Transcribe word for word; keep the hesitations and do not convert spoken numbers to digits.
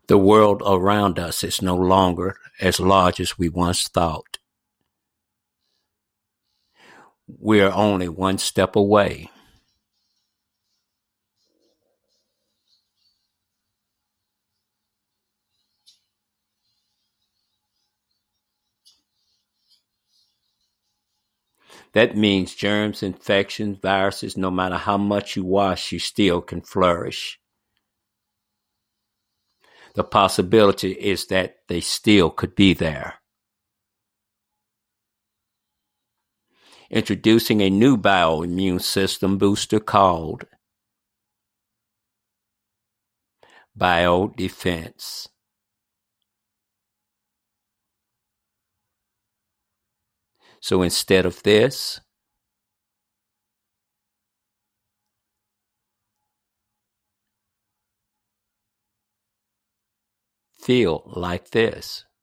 The world around us is no longer as large as we once thought. We are only one step away. That means germs, infections, viruses, no matter how much you wash, you still can flourish. The possibility is that they still could be there. Introducing a new bioimmune system booster called BioDefense. So instead of this, feel like this.